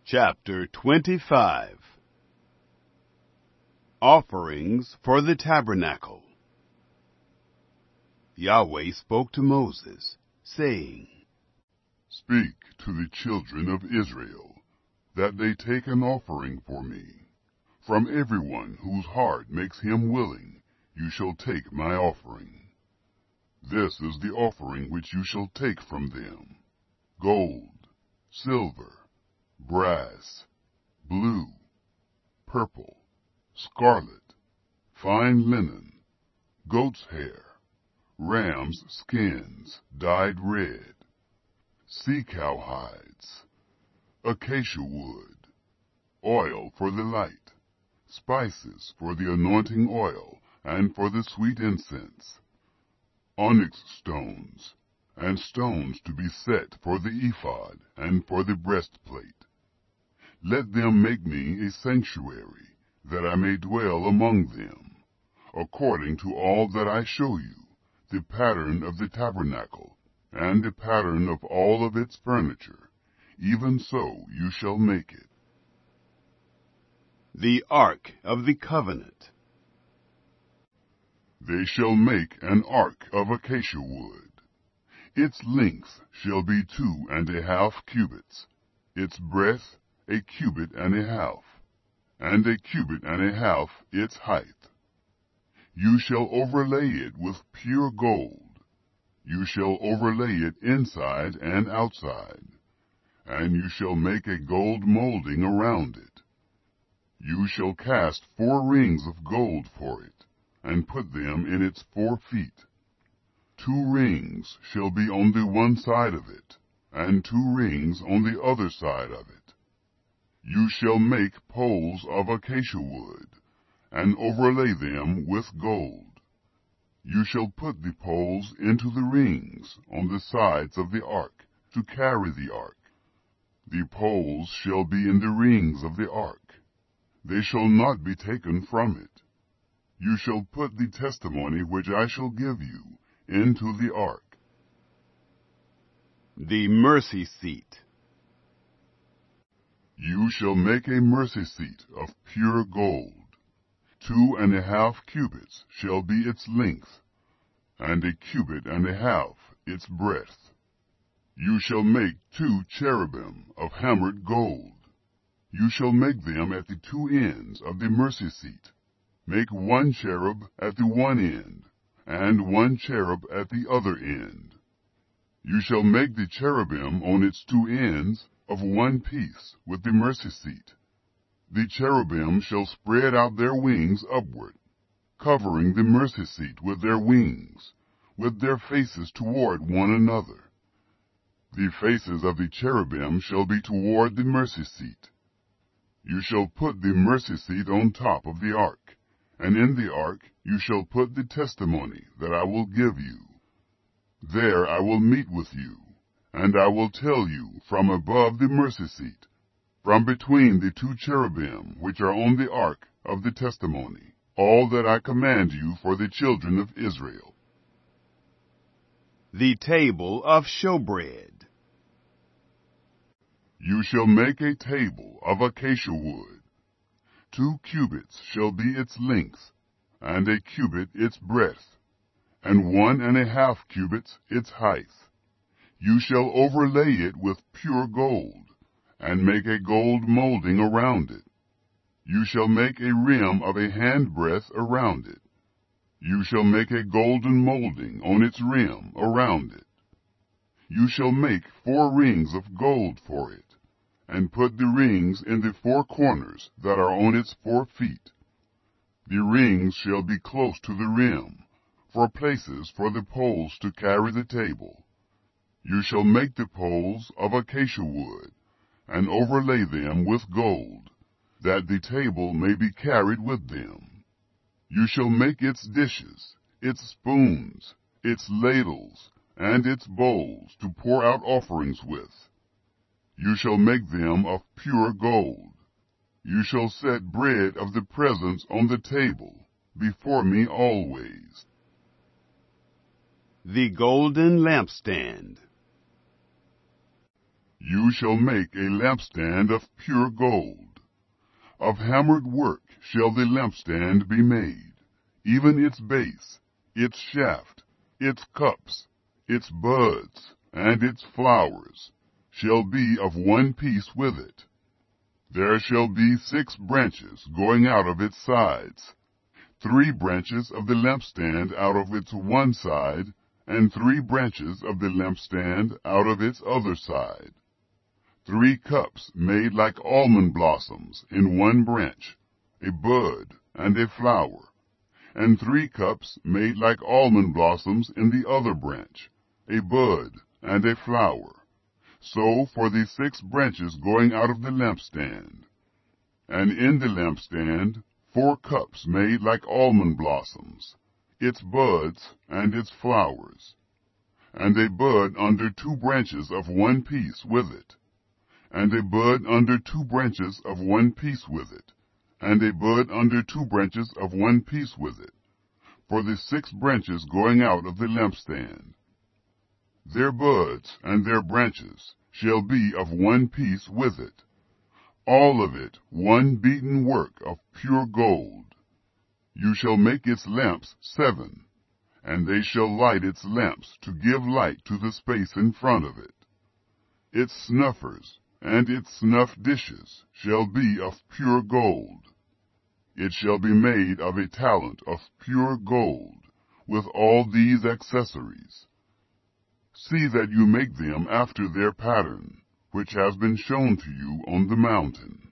Chapter 25. Offerings for the Tabernacle. Yahweh spoke to Moses, saying, Speak to the children of Israel, that they take an offering for me. From everyone whose heart makes him willing, you shall take my offering. This is the offering which you shall take from them: gold, silver, brass, blue, purple, scarlet, fine linen, goat's hair, ram's skins dyed red, sea-cow hides, acacia wood, oil for the light, spices for the anointing oil and for the sweet incense, onyx stones, and stones to be set for the ephod and for the breastplate. Let them make me a sanctuary, that I may dwell among them, according to all that I show you, the pattern of the tabernacle, and the pattern of all of its furniture. Even so you shall make it. The Ark of the Covenant. They shall make an ark of acacia wood. Its length shall be 2.5 cubits, its breadth 1.5 cubits, and 1.5 cubits its height. You shall overlay it with pure gold. You shall overlay it inside and outside, and you shall make a gold molding around it. You shall cast 4 rings of gold for it, and put them in its 4 feet. 2 rings shall be on the one side of it, and 2 rings on the other side of it. You shall make poles of acacia wood, and overlay them with gold. You shall put the poles into the rings on the sides of the ark, to carry the ark. The poles shall be in the rings of the ark. They shall not be taken from it. You shall put the testimony which I shall give you into the ark. The Mercy Seat. You shall make a mercy seat of pure gold. 2.5 cubits shall be its length, and 1.5 cubits its breadth. You shall make 2 cherubim of hammered gold. You shall make them at the 2 ends of the mercy seat. Make 1 cherub at the one end, and 1 cherub at the other end. You shall make the cherubim on its 2 ends of one piece with the mercy seat. The cherubim shall spread out their wings upward, covering the mercy seat with their wings, with their faces toward one another. The faces of the cherubim shall be toward the mercy seat. You shall put the mercy seat on top of the ark, and in the ark you shall put the testimony that I will give you. There I will meet with you, and I will tell you from above the mercy seat, from between the 2 cherubim which are on the ark of the testimony, all that I command you for the children of Israel. The Table of Showbread. You shall make a table of acacia wood. 2 cubits shall be its length, and 1 cubit its breadth, and 1.5 cubits its height. You shall overlay it with pure gold, and make a gold molding around it. You shall make a rim of 1 handbreadth around it. You shall make a golden molding on its rim around it. You shall make 4 rings of gold for it, and put the rings in the 4 corners that are on its 4 feet. The rings shall be close to the rim, for places for the poles to carry the table. You shall make the poles of acacia wood, and overlay them with gold, that the table may be carried with them. You shall make its dishes, its spoons, its ladles, and its bowls to pour out offerings with. You shall make them of pure gold. You shall set bread of the presence on the table before me always. The Golden Lampstand. You shall make a lampstand of pure gold. Of hammered work shall the lampstand be made, even its base, its shaft, its cups, its buds, and its flowers shall be of one piece with it. There shall be 6 branches going out of its sides, 3 branches of the lampstand out of its one side, and 3 branches of the lampstand out of its other side. 3 cups made like almond blossoms in one branch, a bud and a flower, and 3 cups made like almond blossoms in the other branch, a bud and a flower. So for the 6 branches going out of the lampstand. And in the lampstand 4 cups made like almond blossoms, its buds and its flowers, and a bud under 2 branches of one piece with it, and a bud under 2 branches of one piece with it, and a bud under 2 branches of one piece with it, for the 6 branches going out of the lampstand. Their buds and their branches shall be of one piece with it, all of it one beaten work of pure gold. You shall make its lamps 7, and they shall light its lamps to give light to the space in front of it. Its snuffers and its snuff dishes shall be of pure gold. It shall be made of a talent of pure gold, with all these accessories. See that you make them after their pattern, which has been shown to you on the mountain.